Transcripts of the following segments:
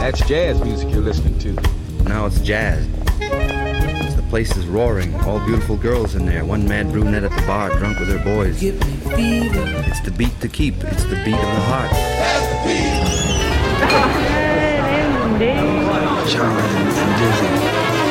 That's jazz music you're listening to. Now it's jazz. The place is roaring. All beautiful girls in there. One mad brunette at the bar, drunk with her boys. Give me fever. It's the beat to keep. It's the beat of the heart. That's the beat. Charming and dizzy.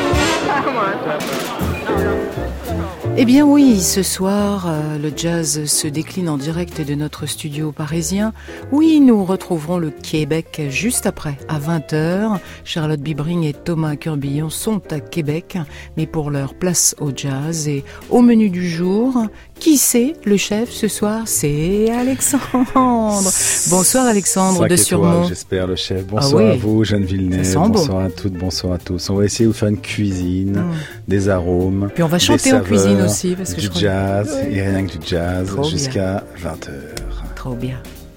Eh bien oui, ce soir, le jazz se décline en direct de notre studio parisien. Oui, nous retrouverons le Québec juste après, à 20h. Charlotte Bibring et Thomas Curbillon sont à Québec, mais pour leur place au jazz. Et au menu du jour, qui c'est le chef ce soir? C'est Alexandre. Bonsoir Alexandre de Surmont. J'espère le chef. Bonsoir à vous, Jeanne Villeneuve. Bonsoir à toutes, bonsoir à tous. On va essayer de vous faire une cuisine, des arômes. Puis on va chanter en cuisine aussi. Parce que du jazz, et rien que du jazz, trop jusqu'à 20h. Trop bien.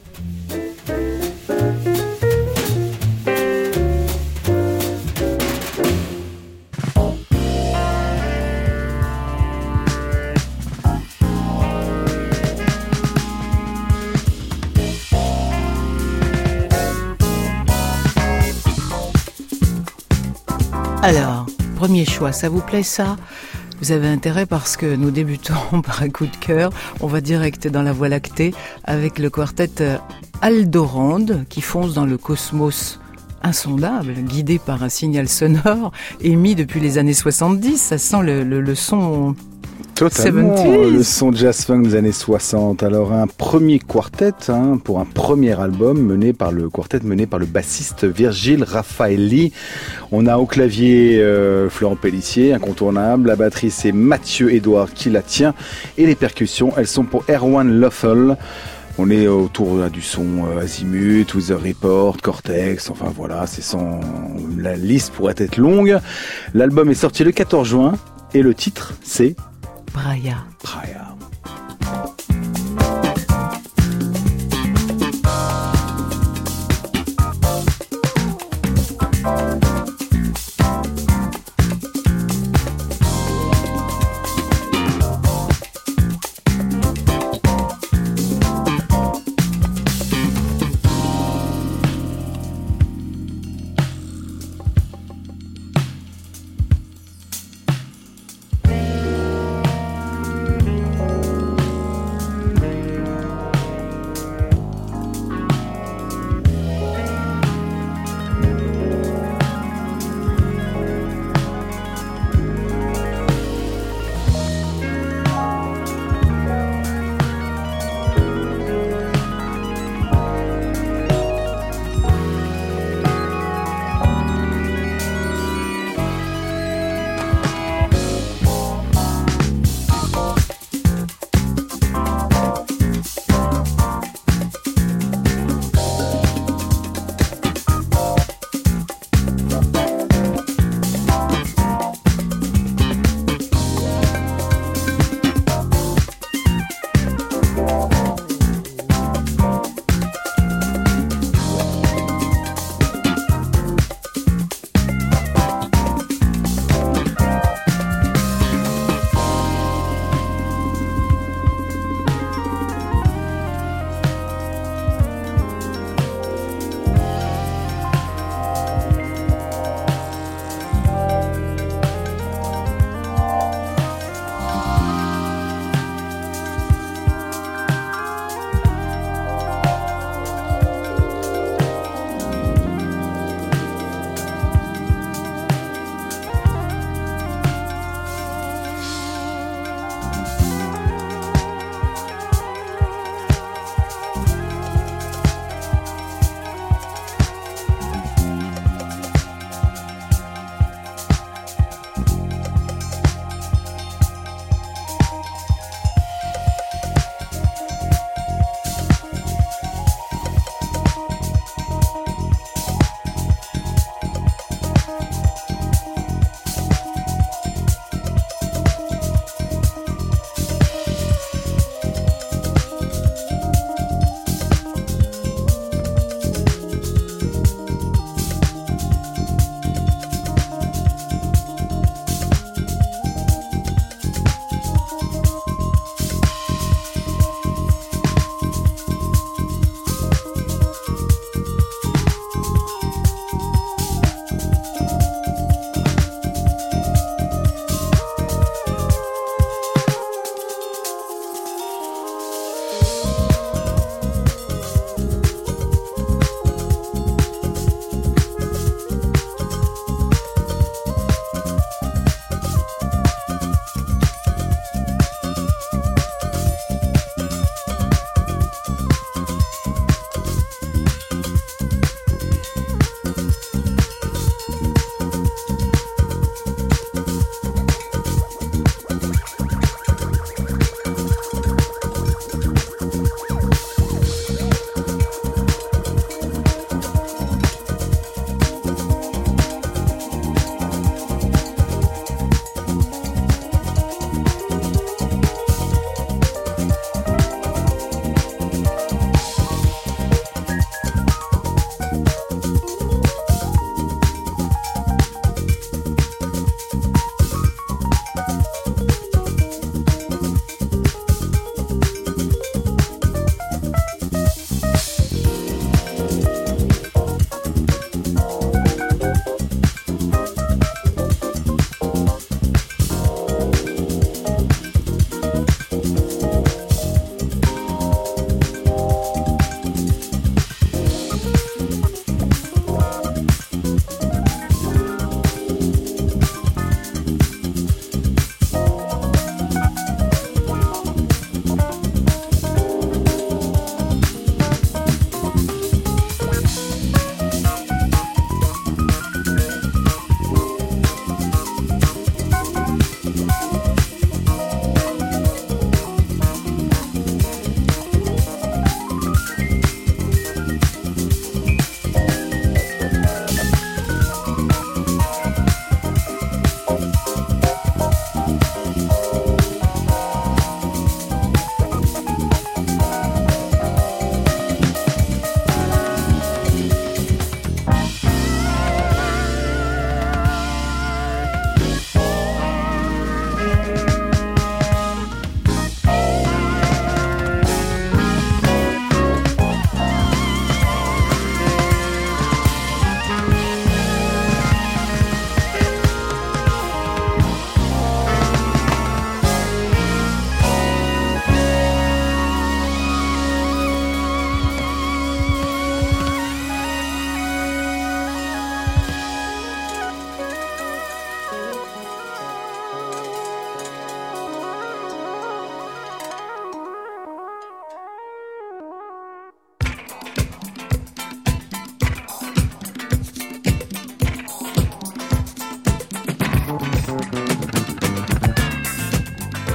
Alors, premier choix, ça vous plaît ça? Vous avez intérêt parce que nous débutons par un coup de cœur. On va direct dans la Voie lactée avec le quartet Aldorande qui fonce dans le cosmos insondable, guidé par un signal sonore émis depuis les années 70. Ça sent le son... Totalement, 70s. Le son jazz funk des années 60. Alors un premier quartet pour un premier album mené par le bassiste Virgile Raffaelli. On a au clavier Florent Pellissier, incontournable. La batterie c'est Mathieu Edouard qui la tient et les percussions elles sont pour Erwan Loeffel. On est autour du son Azimut, Weather Report, Cortex, enfin voilà, la liste pourrait être longue. L'album est sorti le 14 juin et le titre c'est Braya.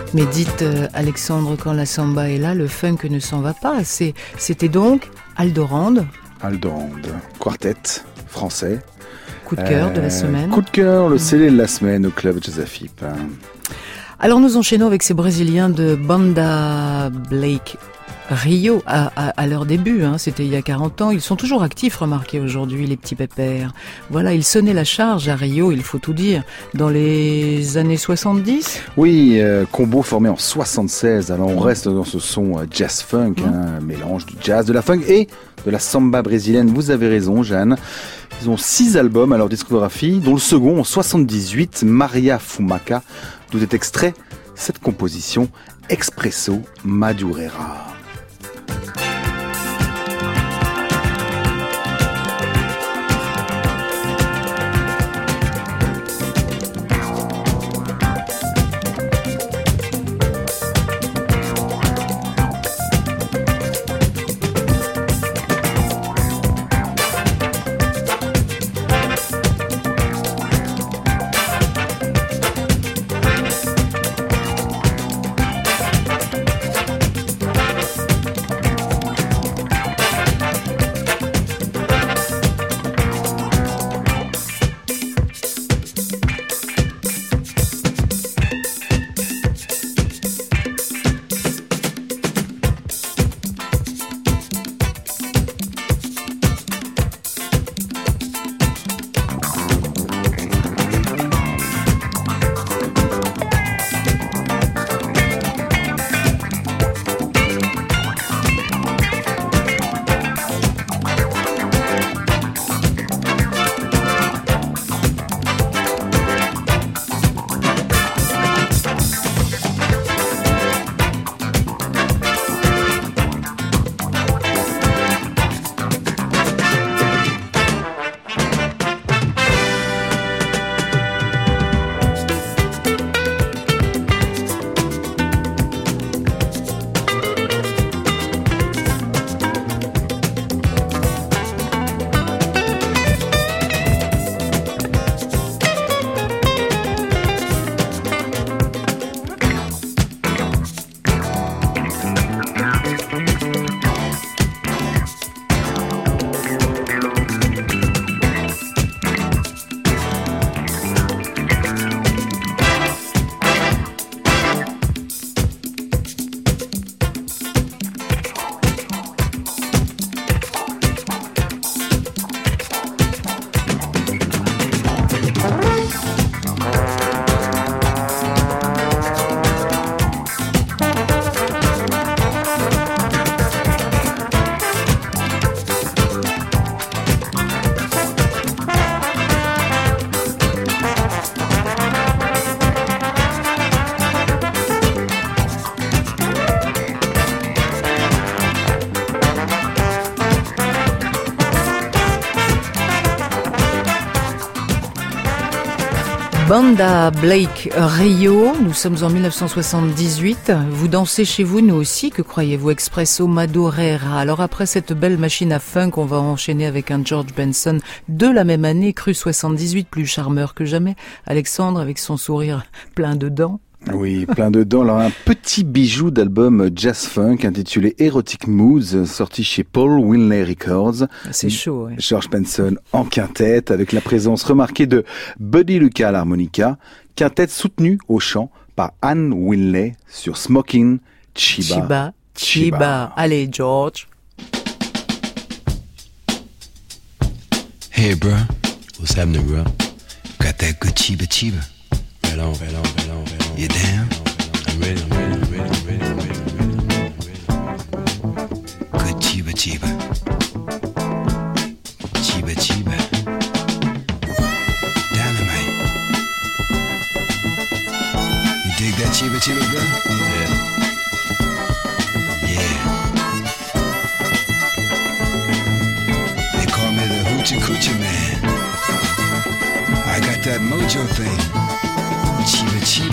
Mais dites, Alexandre, quand la samba est là, le funk ne s'en va pas. C'était donc Aldorande. Aldorande, quartet français. Coup de cœur de la semaine. Coup de cœur, le CD de la semaine au Club Jazz Afip. Alors nous enchaînons avec ces Brésiliens de Banda Blake Rio à leur début, c'était il y a 40 ans. Ils sont toujours actifs, remarquez aujourd'hui, les petits pépères. Voilà, ils sonnaient la charge à Rio, il faut tout dire, dans les années 70. Oui, combo formé en 76. Alors on reste dans ce son jazz-funk, un mélange du jazz, de la funk et de la samba brésilienne. Vous avez raison, Jeanne. Ils ont 6 albums à leur discographie, dont le second en 78, Maria Fumaca, d'où est extrait cette composition Expresso Madureira. Banda Blake Rio, nous sommes en 1978. Vous dansez chez vous, nous aussi, que croyez-vous? Expresso Madureira. Alors après cette belle machine à funk, on va enchaîner avec un George Benson de la même année, cru 78, plus charmeur que jamais. Alexandre, avec son sourire plein de dents. Oui, plein de dents. Alors un petit bijou d'album jazz-funk intitulé Erotic Moods, sorti chez Paul Winley Records. C'est chaud, ouais. George Benson en quintette, avec la présence remarquée de Buddy Lucas à l'harmonica. Quintette soutenue au chant par Anne Winley sur Smokin' Chiba. Chiba. Allez, George. Hey, bro. What's happening, bro? Got that good chiba. Right on. You down? I'm ready. Good chiba. Chiba. Dynamite. You dig that chiba, bro? Yeah. They call me the Hoochie Coochie Man. I got that mojo thing. Chiba.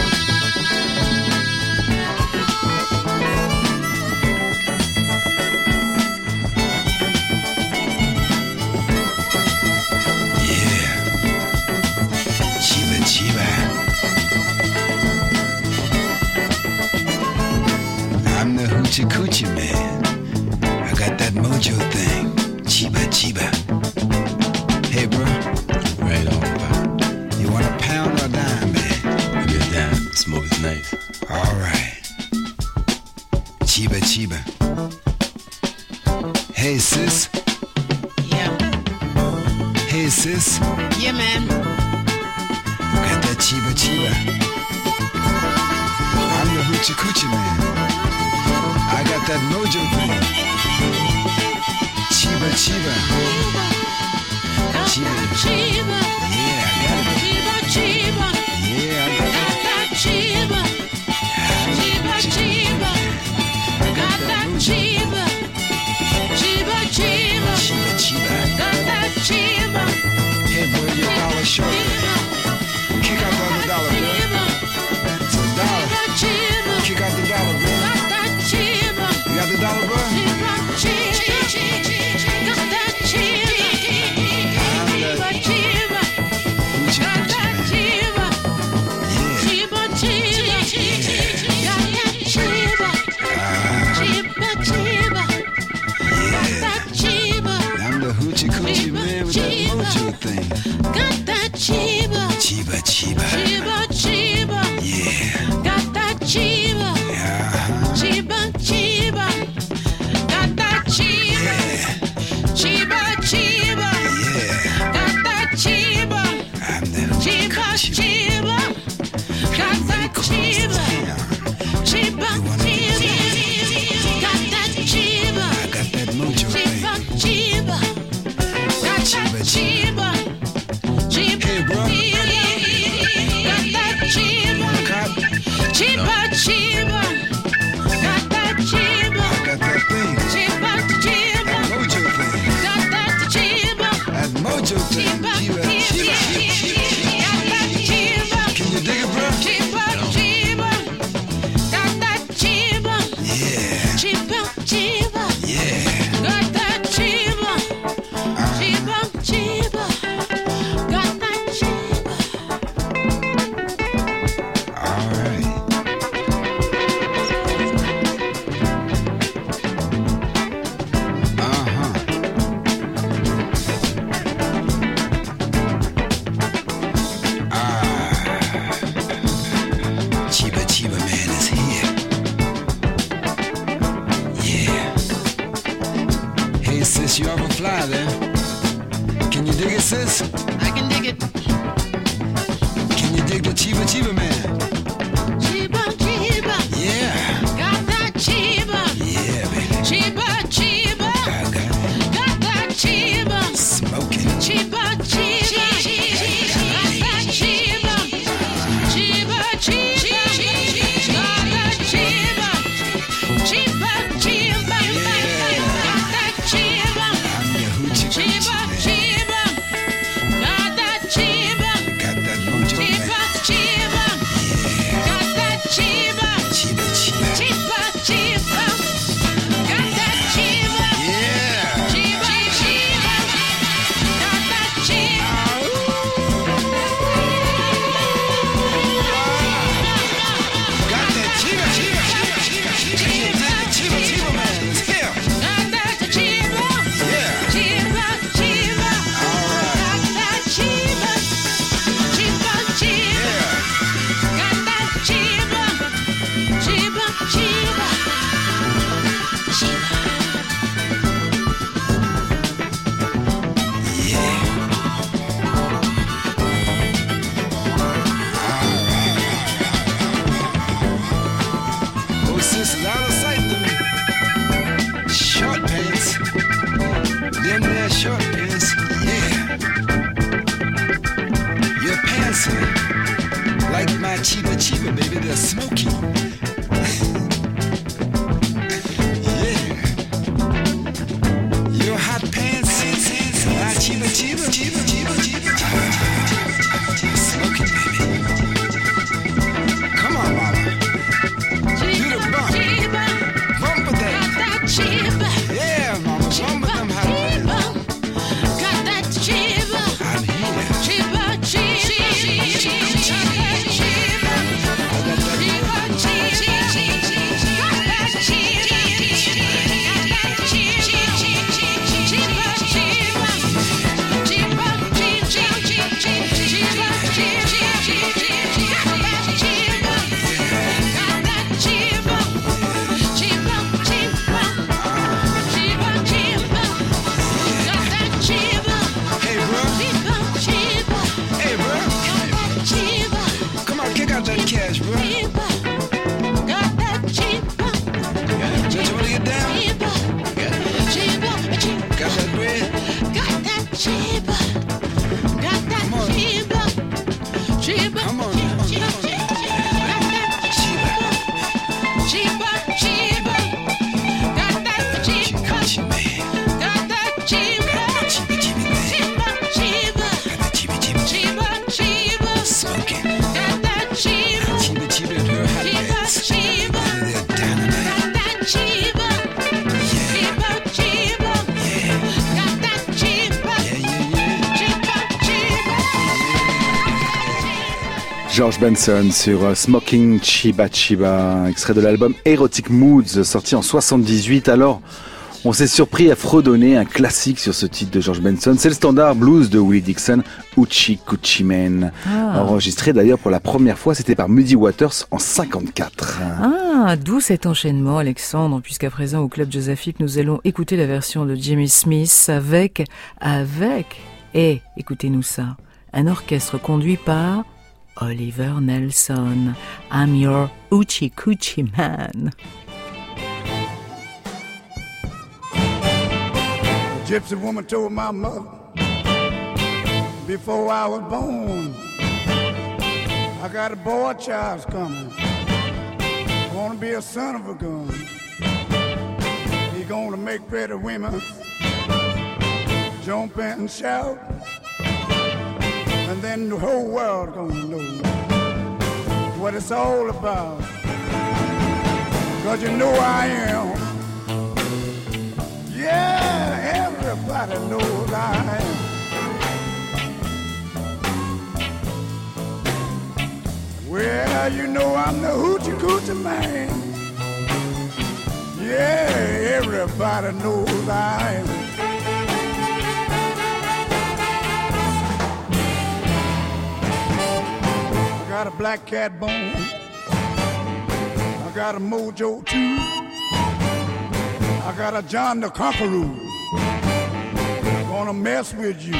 Yeah. Chiba. Chiba. Hey, bro. Right on, pal. You want a pound or a dime, man? Give me a dime. Smoke is nice. All right. Chiba, Chiba. Hey, sis. Yeah. Hey, sis. Yeah, man. Got that Chiba, Chiba. I'm the Hoochie Coochie man. I got that mojo thing. Chiba, Chiba. Chiba. Chiba. Yeah, I got it. Chiba, Chiba. Yeah, I got Got that Chiba. Chiba, Chiba. Got that Chiba. Chiba, Chiba. Chiba, Chiba. Got that Chiba. Hey, boy, your dollar short. Kick out the other dollar, bro. It's a dollar. Chiba. Kick out the dollar, bro. Got that Chiba. You got the dollar, bro? Chiba, Chiba. Got that Chiba. Chiba, Chiba. Hoochie Got Coochie that man. Chiba. Yeah. Chiba, Chiba. Got that Chiba. Chiba, Chiba. Got that Chiba. I'm the Hoochie Coochie man with that mojo thing. Got that Chiba. Chiba, Chiba. Chiba, Chiba. Yeah. Got that Chiba. Uh-huh. Chiba, Chiba. Got that Chiba. Chiba, Chiba. Yeah. Got that Chiba. I'm the Hoochie Chiba, Coochie. Chiba. Got that Chiba. Chiba, Chiba. Got that Chiba. I got that mojo Chiba, thing. Chiba. Got that Chiba. Chiba, Hey, bro. Got that Chiba. Cop, Chiba, Chiba. Got that Chiba. I got that thing. Chiba, Chiba. Mojo thing. Got that Chiba. That mojo thing. Chiba, Chiba, Chiba. Got that Chiba. Can you dig it, bro? Chiba, Chiba. Got that Chiba. Yeah. Chiba, Chiba. Yeah. Got that Chiba. Chiba, Chiba. Got that Chiba. All right. Uh-huh. Chiba, Chiba man is here. Yeah. Hey, sis, you ever fly there? Can you dig it, sis? I can dig it. Can you dig the Chiba, Chiba man? Chiba, Chiba. Yeah. Got that Chiba. Yeah, baby. Chiba, Chiba. I got it. Got that Chiba. Smoking. Chiba, Chiba. Got that Chiba. Chiba, Chiba. Got that Chiba. Chiba, Chiba. Got that Chiba. I'm the Hoochie Coochie Chiba, man. Chiba. Got that Chiba. Got that mojo Chiba, man. Chiba. Got that Chiba. Chiba, Chiba. Chiba, Chiba. Got that Chiba. Yeah. Chiba, Chiba. Got that Chiba. Got that Chiba, Chiba, Chiba, Chiba, Chiba. Chiba, Chiba man is here. Got that Chiba. Yeah. Chiba, Chiba. Got that Chiba. Chiba, Chiba. Yeah. Got that Chiba. Chiba, Chiba. Oh, sis, out of sight to me. Short pants. Them there short pants. Yeah. Your pants are like my Chiba Chiba, baby. They're smoky. Yeah. Your hot pants. My Chiba Chiba. Chiba Chiba Chiba. Smoky, baby. Come on, mama. Do the bump. Chiba. Bump with Got that. that Chiba. Yeah, mama. Bump with them hot pants. Got that Chiba. I'm here. Chiba, Chiba. Got that Chiba. I got that. Chiba, Chiba. Got that Chiba. Got that Chiba. Chiba, Chiba. Sheba, got that Sheba, Sheba, Come on. Sheba, got that Sheba, Sheba, Sheba, got that Sheba, Coochie man. got that Sheba, Chiba chiba man. Sheba, Sheba, Got that chiba chiba. Sheba, Sheba, Smoking. got that Sheba, Chiba chiba and her hot Sheba, pants. Sheba, They're down tonight. got that Sheba, Sheba, Sheba, got that Sheba, Sheba, Sheba. George Benson sur Smoking Chiba Chiba, extrait de l'album Erotic Moods, sorti en 78. Alors, on s'est surpris à fredonner un classique sur ce titre de George Benson. C'est le standard blues de Willie Dixon, Hoochie Coochie Man. Enregistré d'ailleurs pour la première fois, c'était par Muddy Waters en 54. Ah, d'où cet enchaînement, Alexandre, puisqu'à présent au Club Josaphique, nous allons écouter la version de Jimmy Smith avec, et écoutez-nous ça, un orchestre conduit par Oliver Nelson. I'm your Hoochie Coochie Man. The gypsy woman told my mother before I was born, I got a boy child's coming, gonna be a son of a gun. He gonna make pretty women jump and shout, and then the whole world gonna know what it's all about. 'Cause you know I am. Yeah, everybody knows I am. Well, you know I'm the Hoochie Coochie Man. Yeah, everybody knows I am. I got a black cat bone. I got a mojo too. I got a John the Conqueror. Gonna mess with you.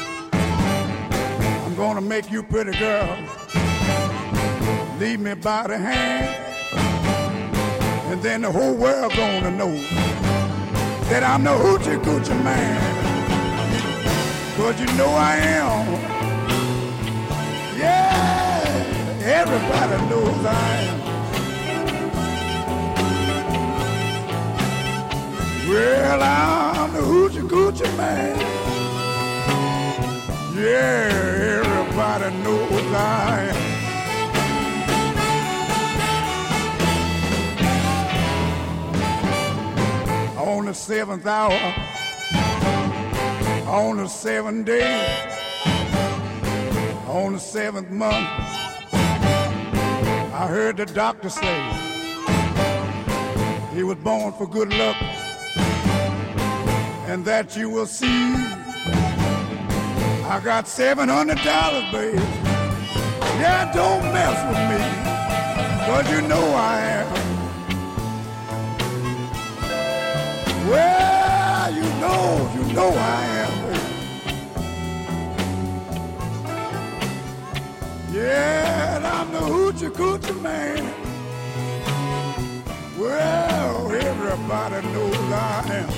I'm gonna make you pretty girl lead me by the hand, and then the whole world gonna know that I'm the Hoochie Coochie Man. 'Cause you know I am. Yeah, everybody knows I am. Well, I'm the Hoochie Coochie Man. Yeah, everybody knows I am. On the 7th hour, on the 7th day, on the 7th month, I heard the doctor say he was born for good luck, and that you will see. I got $700, baby. Yeah, don't mess with me, 'cause you know I am. Well, you know I am, baby. Yeah, I'm the Hoochie Coochie Man. Well, everybody knows I am.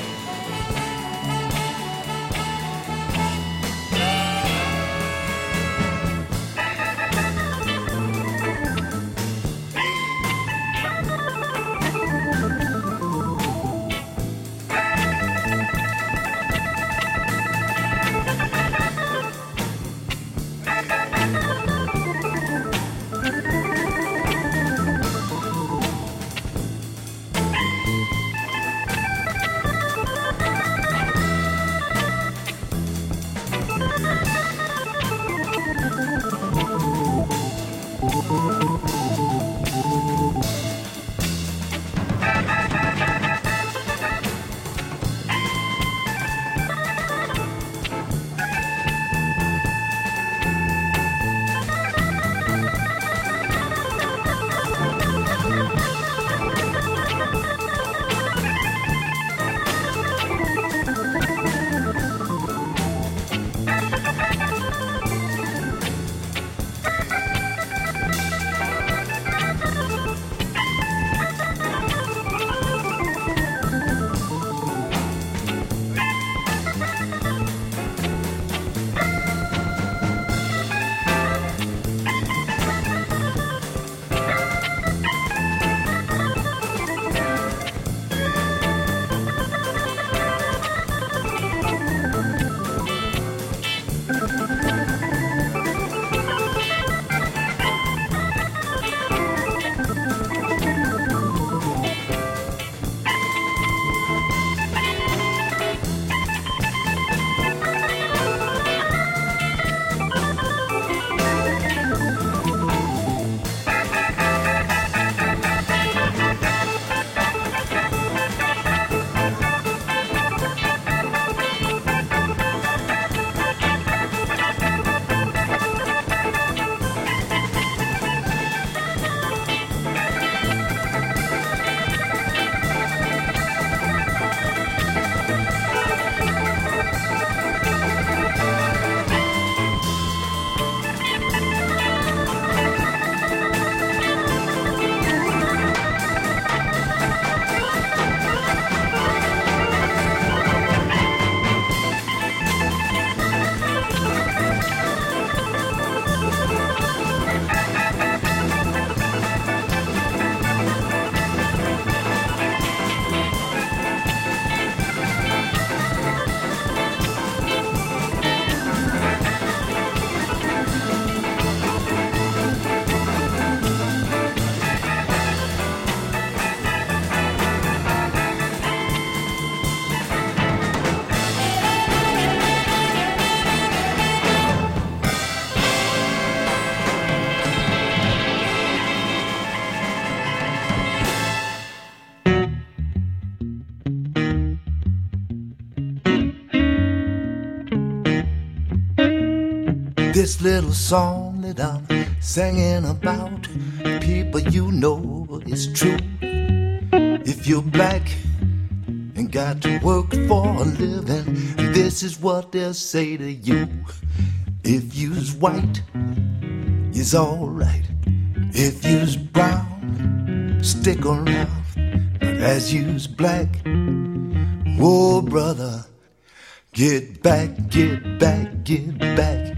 This little song that I'm singing about, people, you know it's true. If you're black and got to work for a living, this is what they'll say to you. If you's white, you's alright. If you's brown, stick around. But as you's black, whoa, brother, get back, get back, get back.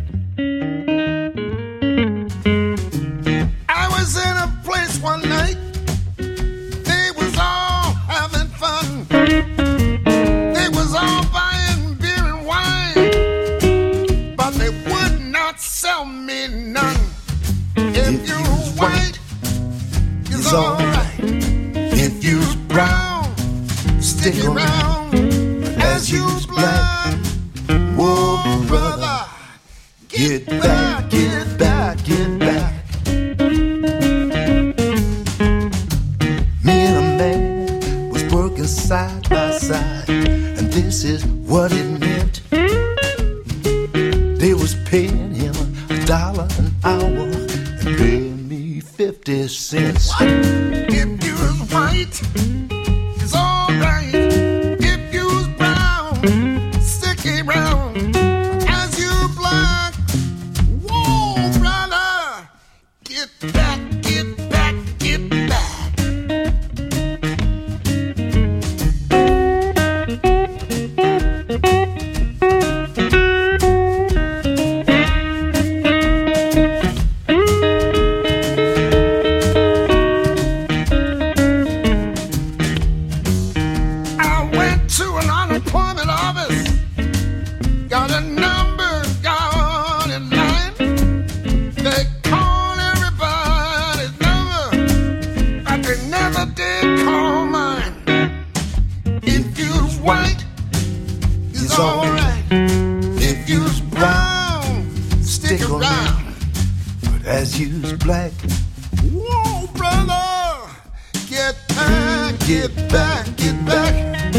I was in a place one night, they was all having fun. They was all buying beer and wine, but they would not sell me none. If you's white, it's alright. If you's brown, stick around. But as you's black, whoa, brother, get back, get back, get back. Me and a man was working side by side, and this is what it meant. They was paying him $1 an hour and paying me 50 cents. If you was white, it's alright. If you was brown, stick around. As you black, whoa, brother, get back, get back, get back. I went to an unemployment office, got a number, got in line. They call everybody's number, but they never did call mine. If you's white, it's alright. If you's brown, stick around. But as you's black, whoa, brother, get back, get back, get back.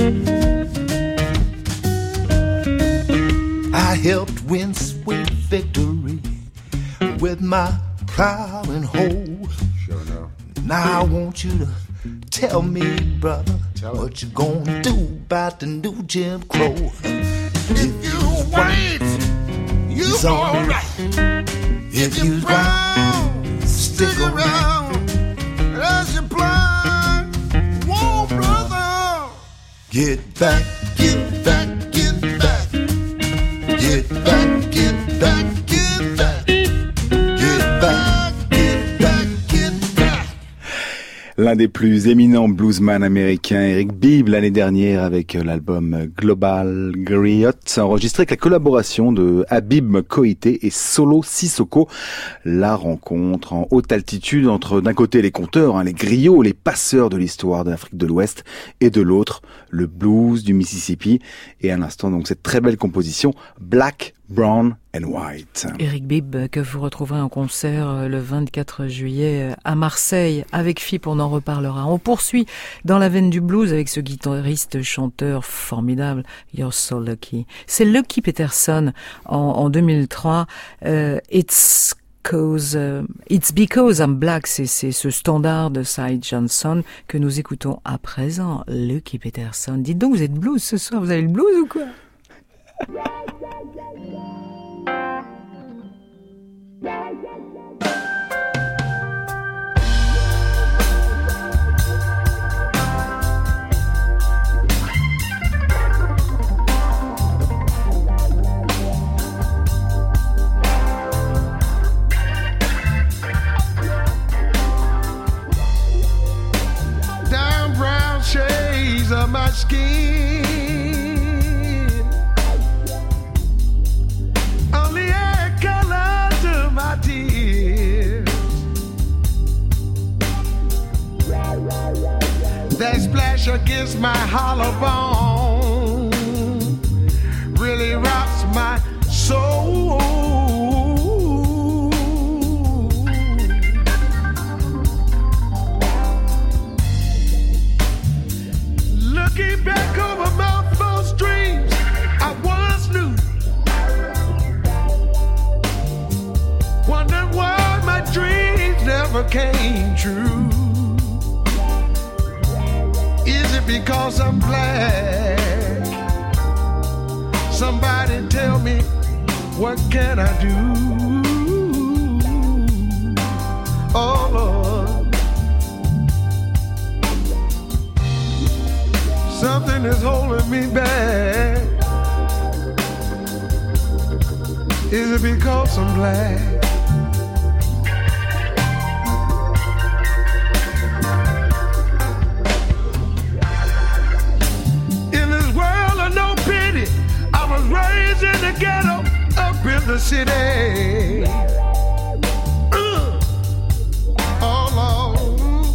I helped win sweet victory with my proud and whole. Sure enough. Now I want you to tell me, brother, what you gonna do about the new Jim Crow. If you white, you alright. If you brown, stick around. As you blind, whoa, brother, get back, get back, get back. Get back, get back, get back. Get back, get back, get back. L'un des plus éminents bluesman américains, Eric Bibb, l'année dernière avec l'album Global Griot, enregistré avec la collaboration de Habib Koité et Solo Sissoko. La rencontre en haute altitude entre d'un côté les conteurs, les griots, les passeurs de l'histoire de l'Afrique de l'Ouest, et de l'autre le blues du Mississippi. Et à l'instant donc cette très belle composition Black, Brown and White. Eric Bibb, que vous retrouverez en concert le 24 juillet à Marseille avec FIP, on en reparlera. On poursuit dans la veine du blues avec ce guitariste chanteur formidable, You're So Lucky. C'est Lucky Peterson en 2003. It's Because I'm Black, c'est ce standard de Cy Johnson que nous écoutons à présent. Lucky Peterson. Dites donc, vous êtes blues ce soir, vous avez le blues ou quoi? Down brown shades of my skin, only add color to my tears. That splash against my hollow bone really rocks my soul. Looking back over my false dreams, I once knew never came true? Is it because I'm black? Somebody tell me, what can I do? Oh Lord, something is holding me back. Is it because I'm black? In this world of no pity, I was raised in the ghetto, up in the city. Oh Lord,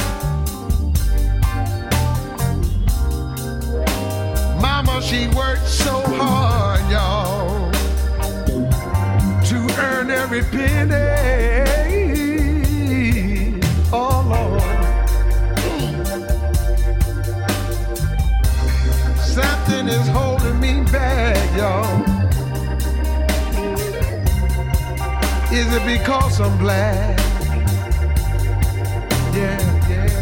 Mama, she worked so hard, y'all, to earn every penny. Oh Lord, something is holding me back, y'all. Is it because I'm black? Yeah, yeah.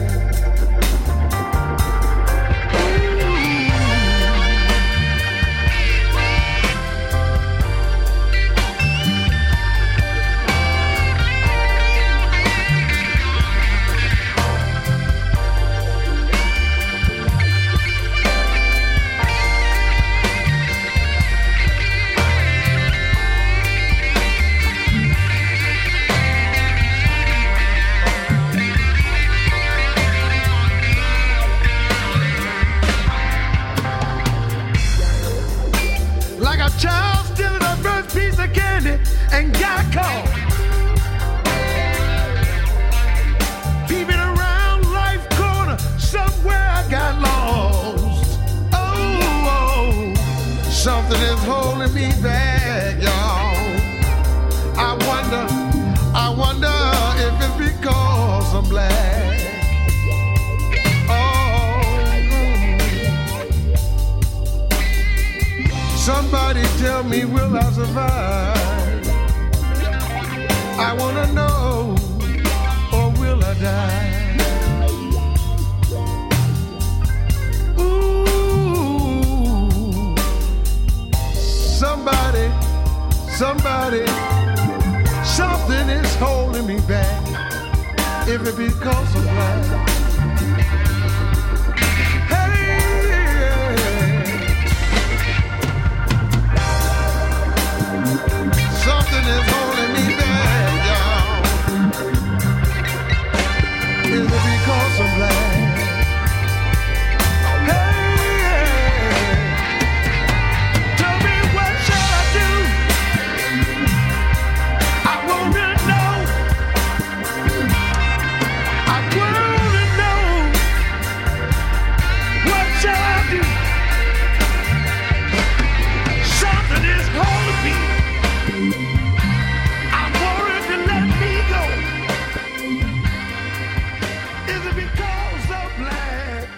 Like a child stealing a first piece of candy and got caught. Peeping around life corner, somewhere I got lost. Oh, something is holding me back, y'all. I wonder if it's because I'm black. Somebody tell me, will I survive? I wanna know, or will I die? Ooh, somebody, something is holding me back. If it because I'm black. Something is holding me back, y'all. Is it because I'm black? Hey, tell me what shall I do? I wanna know. I wanna know. What shall I do? Something is holding me. I want it to let me go. Is it because I'm black?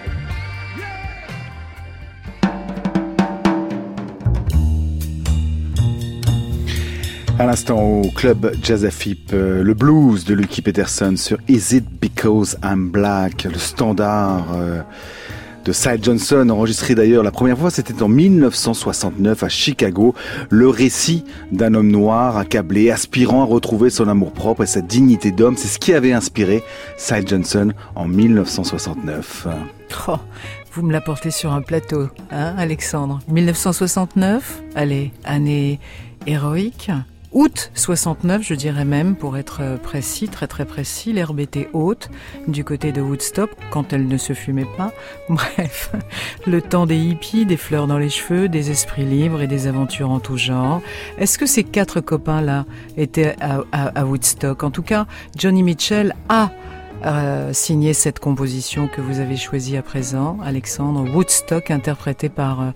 À l'instant au club Jazz Afip, le blues de Lucky Peterson sur Is It Because I'm Black, le standard de Sy Johnson, enregistré d'ailleurs la première fois, c'était en 1969 à Chicago, le récit d'un homme noir accablé, aspirant à retrouver son amour-propre et sa dignité d'homme. C'est ce qui avait inspiré Sy Johnson en 1969. Oh, vous me l'apportez sur un plateau, hein, Alexandre. 1969, allez, année héroïque. Août 69, je dirais même, pour être précis, très très précis, l'herbe était haute du côté de Woodstock, quand elle ne se fumait pas. Bref, le temps des hippies, des fleurs dans les cheveux, des esprits libres et des aventures en tout genre. Est-ce que ces quatre copains-là étaient à Woodstock? En tout cas, Johnny Mitchell a signé cette composition que vous avez choisie à présent, Alexandre, Woodstock, interprété par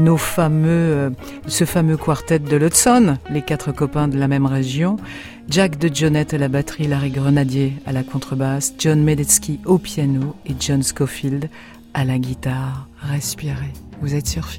ce fameux quartet de l'Hudson, les quatre copains de la même région. Jack DeJohnette à la batterie, Larry Grenadier à la contrebasse, John Medeski au piano et John Scofield à la guitare. Respirez, vous êtes sur FIP.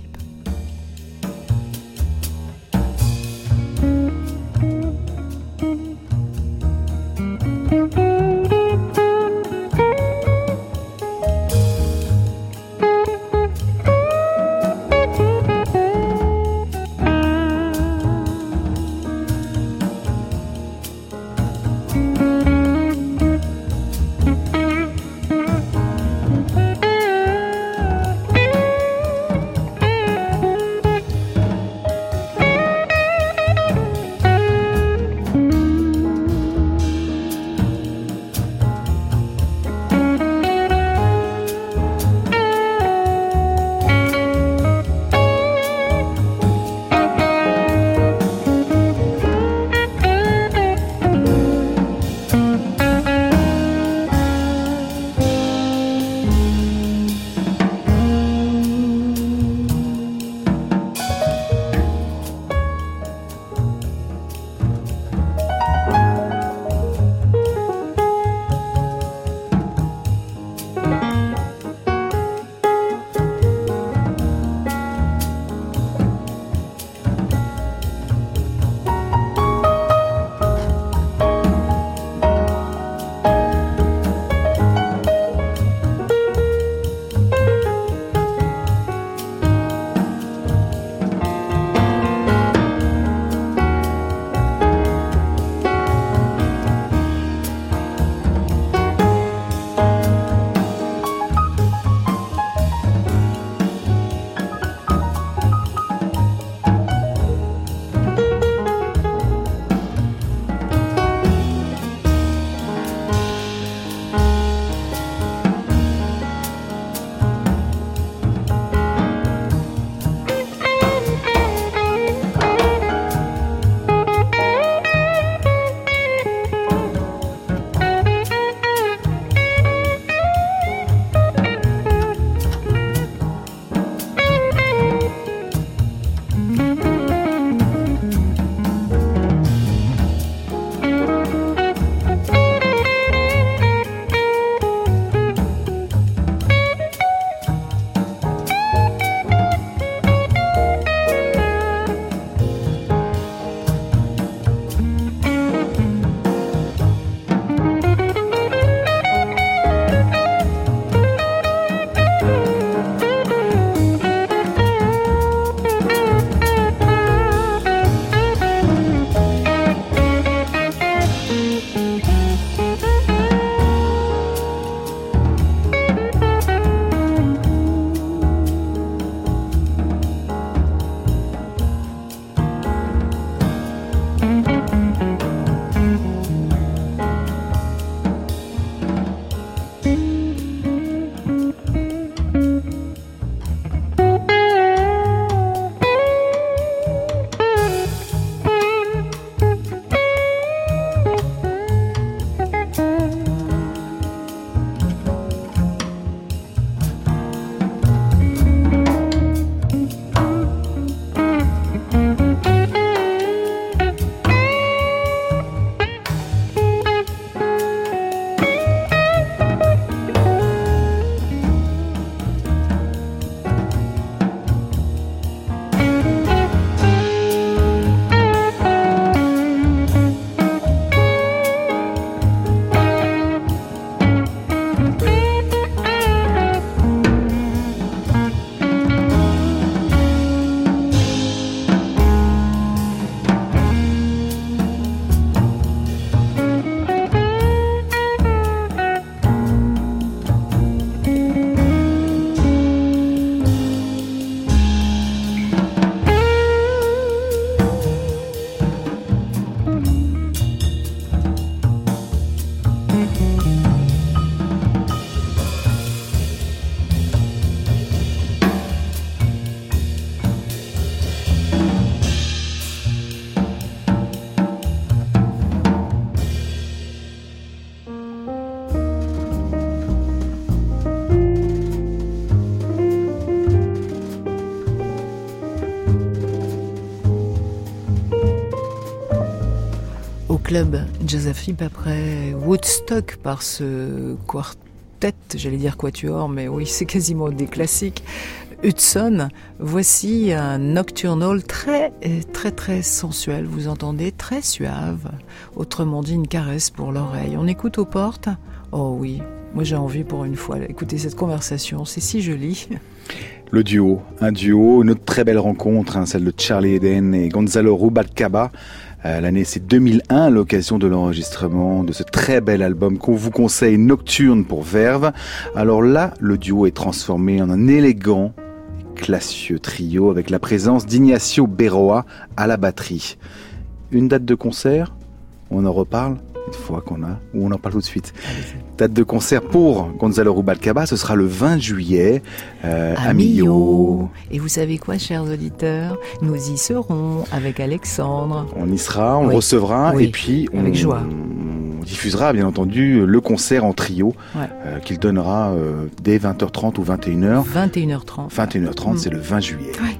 club Jazz à Fripp après Woodstock par ce quartet, j'allais dire quatuor, mais oui, c'est quasiment des classiques. Hudson, voici un nocturnal très sensuel, vous entendez, très suave, autrement dit une caresse pour l'oreille. On écoute aux portes ? Oh oui, moi j'ai envie pour une fois d'écouter cette conversation, c'est si joli. Le duo, un duo, une autre très belle rencontre, celle de Charlie Eden et Gonzalo Rubalcaba. L'année c'est 2001, à l'occasion de l'enregistrement de ce très bel album qu'on vous conseille, Nocturne pour Verve. Alors là, le duo est transformé en un élégant, classieux trio avec la présence d'Ignacio Berroa à la batterie. Une date de concert, on en reparle une fois qu'on a, ou on en parle tout de suite. Date de concert pour Gonzalo Rubalcaba, ce sera le 20 juillet à Millau. Et vous savez quoi, chers auditeurs, nous y serons avec Alexandre. On y sera, on le recevra, et puis avec joie. On diffusera bien entendu le concert en trio qu'il donnera dès 20h30 ou 21h. 21h30. 21h30, c'est le 20 juillet. Ouais.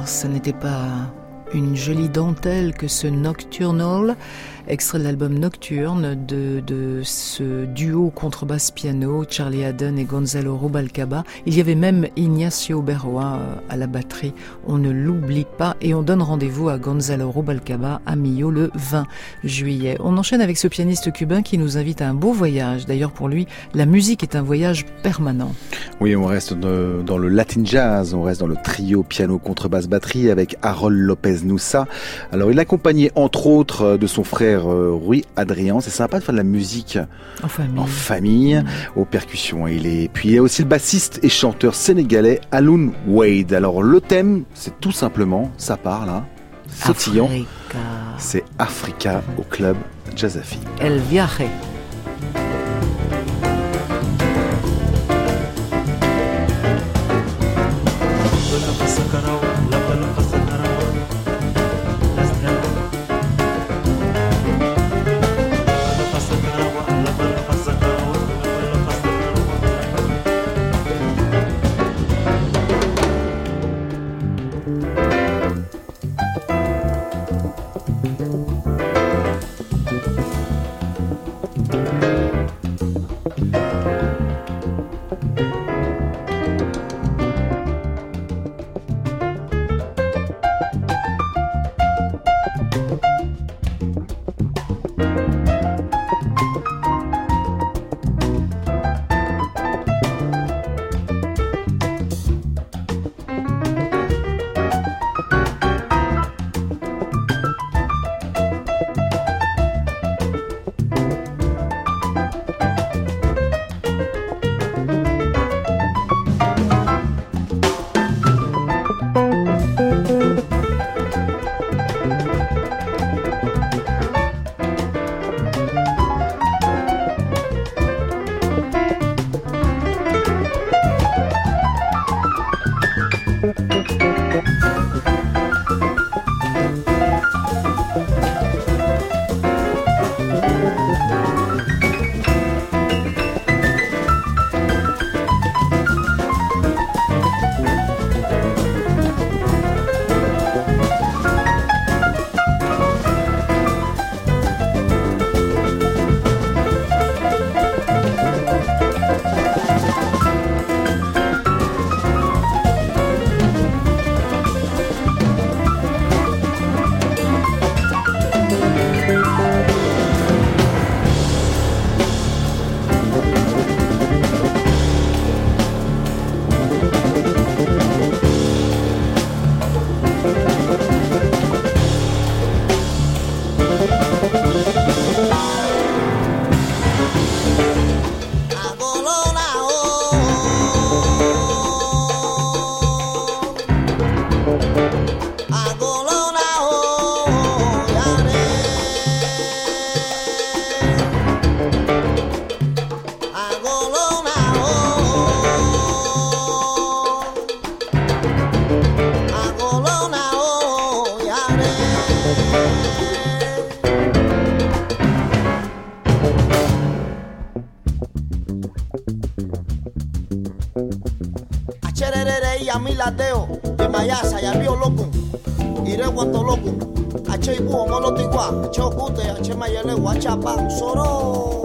ce n'était pas une jolie dentelle que ce Nocturnal, extrait de l'album Nocturne de ce duo contrebasse-piano, Charlie Haden et Gonzalo Rubalcaba. Il y avait même Ignacio Berroa à la batterie, on ne l'oublie pas, et on donne rendez-vous à Gonzalo Rubalcaba à Millau le 20 juillet. On enchaîne avec ce pianiste cubain qui nous invite à un beau voyage. D'ailleurs pour lui, la musique est un voyage permanent. Oui, on reste dans le Latin Jazz, on reste dans le trio piano contrebasse batterie avec Harold Lopez Nussa. Alors il est accompagné entre autres de son frère Rui Adrián. C'est sympa de faire de la musique en famille aux percussions. Puis il y a aussi le bassiste et chanteur sénégalais Alun Wade. Alors le thème, c'est tout simplement, ça parle, sautillant. Africa. C'est Africa au club Jazzafi. El viaje. Milateo, de Mayasa, y Albio Loco, Ire Guanto Loco, H. Ibu, Moloto Igua, H. Ocute, H. Mayele, Guachapa, Soro.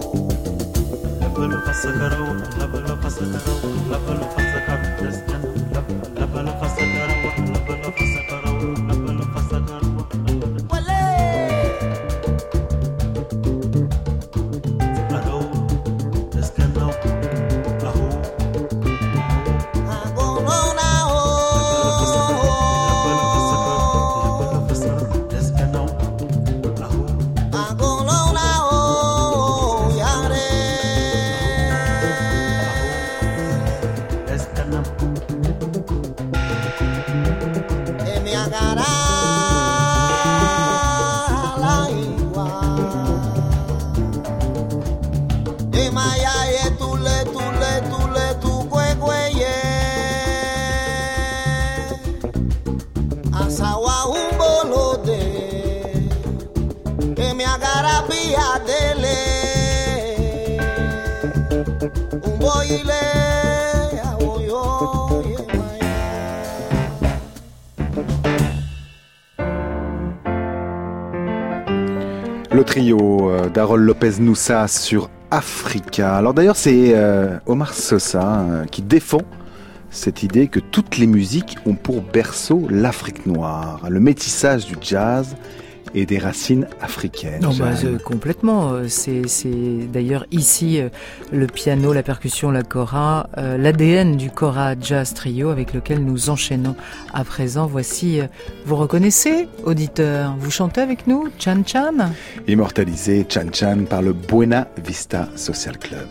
Le trio d'Harold Lopez Noussa sur Africa. Alors d'ailleurs, c'est Omar Sosa qui défend cette idée que toutes les musiques ont pour berceau l'Afrique noire, le métissage du jazz et des racines africaines. Non, complètement. C'est d'ailleurs ici le piano, la percussion, la kora, l'ADN du Kora Jazz Trio avec lequel nous enchaînons à présent. Voici, vous reconnaissez, auditeurs, vous chantez avec nous Chan Chan? Immortalisé Chan Chan par le Buena Vista Social Club.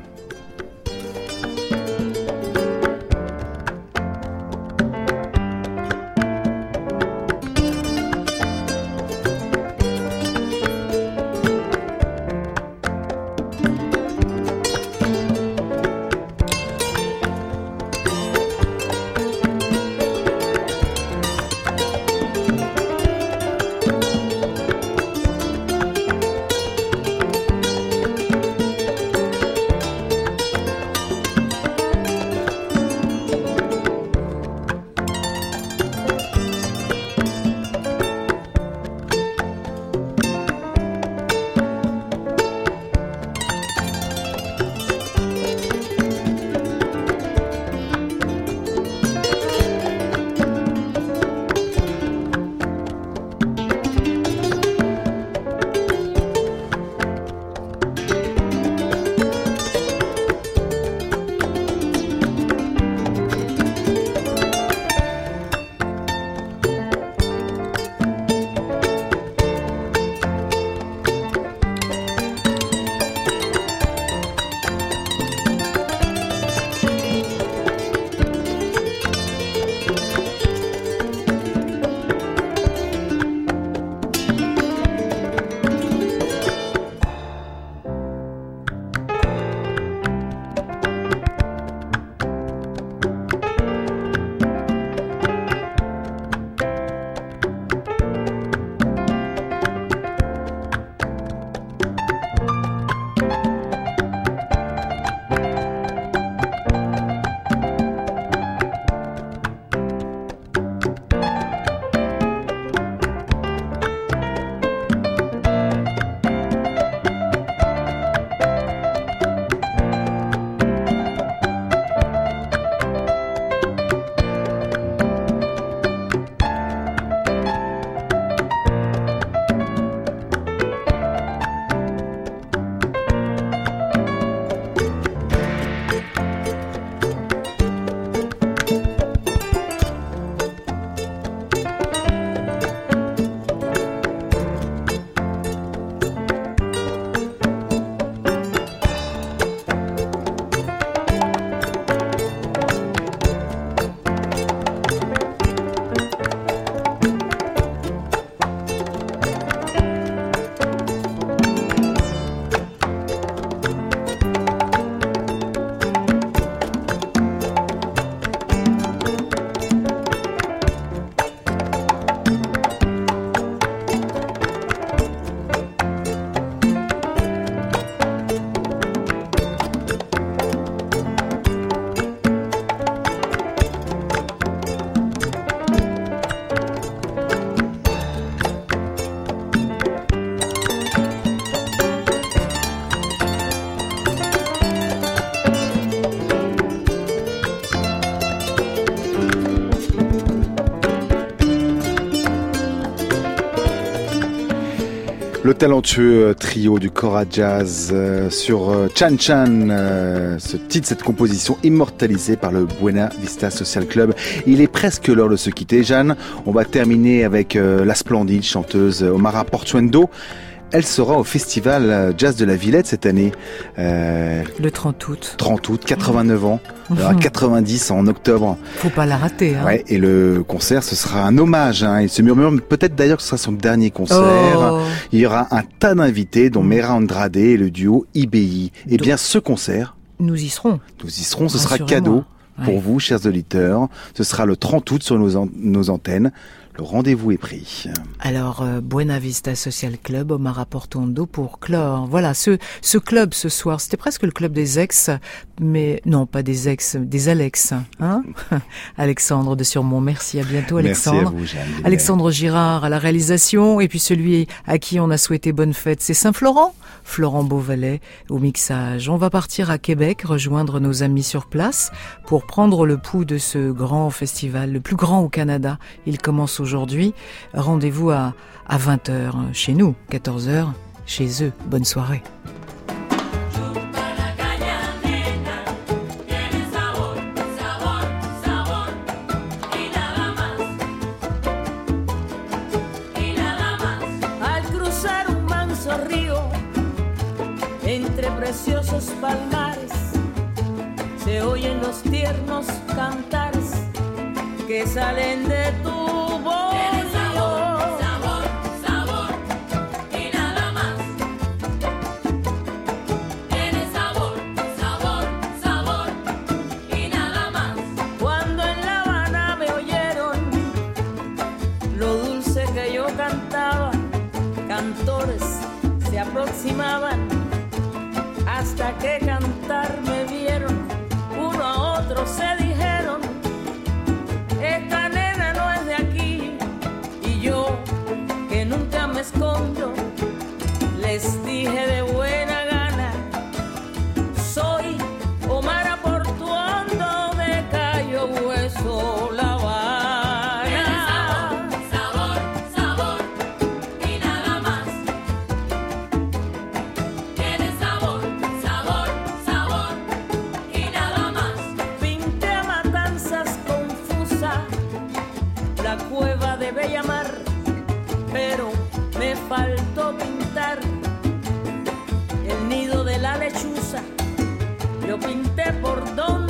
Le talentueux trio du Kora Jazz sur Chan Chan, ce titre, cette composition immortalisée par le Buena Vista Social Club. Il est presque l'heure de se quitter, Jeanne. On va terminer avec la splendide chanteuse Omara Portuendo. Elle sera au Festival Jazz de la Villette cette année. Le 30 août. 30 août, 89 ans. Il y aura 90 en octobre. Faut pas la rater. Hein. Ouais, et le concert, ce sera un hommage. Hein. Il se murmure peut-être d'ailleurs que ce sera son dernier concert. Oh. Il y aura un tas d'invités, dont Mera Andrade et le duo IBI. Et bien ce concert... Nous y serons. Nous y serons, ce sera cadeau pour vous, chers auditeurs. Ce sera le 30 août sur nos antennes. Le rendez-vous est pris. Alors, Buena Vista Social Club, Omar Aportondo pour clore. Voilà, ce club ce soir, c'était presque le club des ex, mais non, pas des ex, des Alex, hein. Alexandre de Surmont, merci, à bientôt Alexandre. Merci à vous, Jeanne. Alexandre Girard à la réalisation, et puis celui à qui on a souhaité bonne fête, c'est Saint-Florent, Florent Beauvalet au mixage. On va partir à Québec, rejoindre nos amis sur place pour prendre le pouls de ce grand festival, le plus grand au Canada. Il commence aujourd'hui. Rendez-vous à 20h chez nous, 14h chez eux. Bonne soirée. Preciosos palmares se oyen los tiernos cantares que salen de tu voz. Tienes sabor, sabor, sabor y nada más. Tienes sabor, sabor, sabor y nada más. Cuando en La Habana me oyeron lo dulce que yo cantaba, cantores se aproximaban hasta que cantar me vieron, uno a otro se dijeron, esta nena no es de aquí, y yo, que nunca me escondo, les dije de buena gana, soy Omar Aportondo de Cayo Hueso, La Habana. Tienes sabor, sabor y nada más. Tienes sabor, sabor, sabor y nada más. Pinté a Matanzas confusa la cueva de Bellamar, pero me faltó pintar el nido de la lechuza. Yo pinté por donde